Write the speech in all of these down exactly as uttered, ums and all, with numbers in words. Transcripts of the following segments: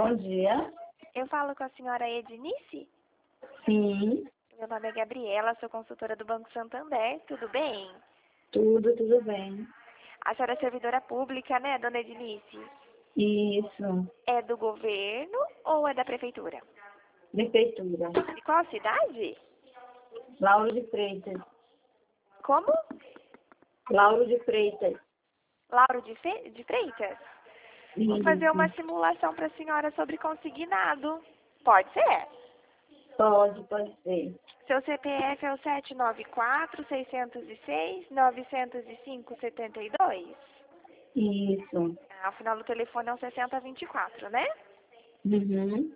Bom dia. Eu falo com a senhora Ednice? Sim, Meu nome é Gabriela, sou consultora do Banco Santander, tudo bem? tudo, tudo bem. A senhora é servidora pública, né, dona Ednice? Isso, É do governo ou é da prefeitura? prefeitura. De qual cidade? Lauro de Freitas. Como? Lauro de Freitas. Lauro de, Fe... de Freitas? Vou fazer uma Isso. simulação para a senhora sobre consignado. Pode ser? Pode, pode ser. Seu C P F é o sete nove quatro, seis zero seis, nove zero cinco, sete dois? Isso. Ah, o final do telefone é o sessenta vinte e quatro, né? Uhum.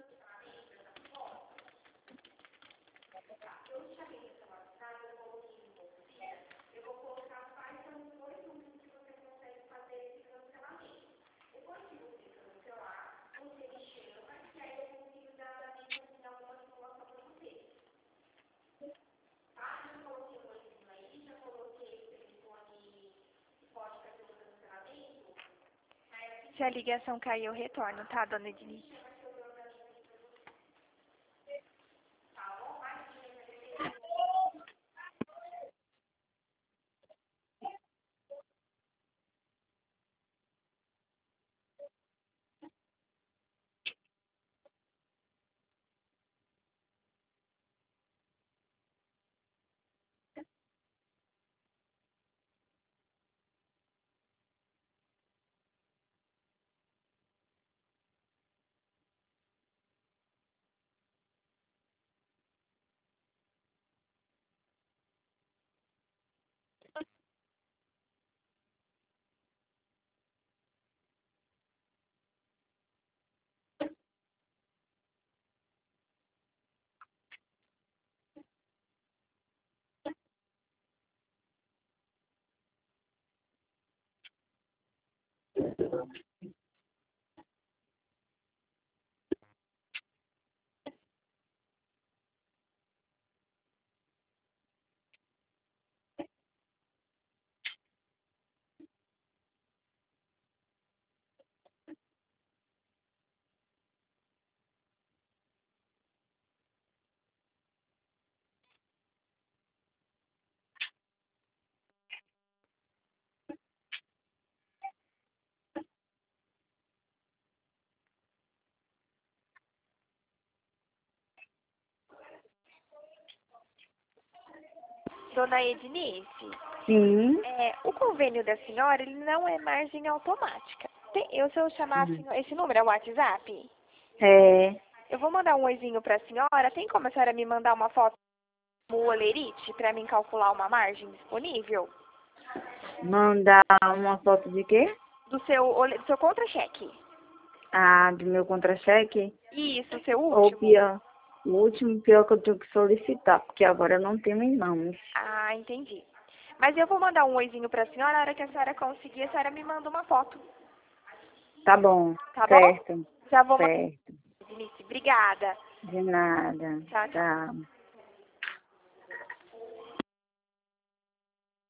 Se a ligação cair, eu retorno, tá, dona Ednice? Dona Ednice, Sim. é, o convênio da senhora, ele não é margem automática. Tem, eu, se eu chamar a Uhum. senhora, esse número é o WhatsApp? É, Eu vou mandar um oizinho pra senhora. Tem como a senhora me mandar uma foto do olerite pra mim calcular uma margem disponível? mandar uma foto de quê? Do seu, ole- do seu contra-cheque. Ah, do meu contra-cheque? Isso, o seu Ou último. pior, o último pior que eu tenho que solicitar, porque agora eu não tenho em mãos. Ah, entendi. Mas eu vou mandar um oizinho pra senhora. A hora que a senhora conseguir, a senhora me manda uma foto. Tá bom, Tá bom? certo, Já vou mandar, certo. Denise. Obrigada. De nada. Tchau, tchau. Tchau.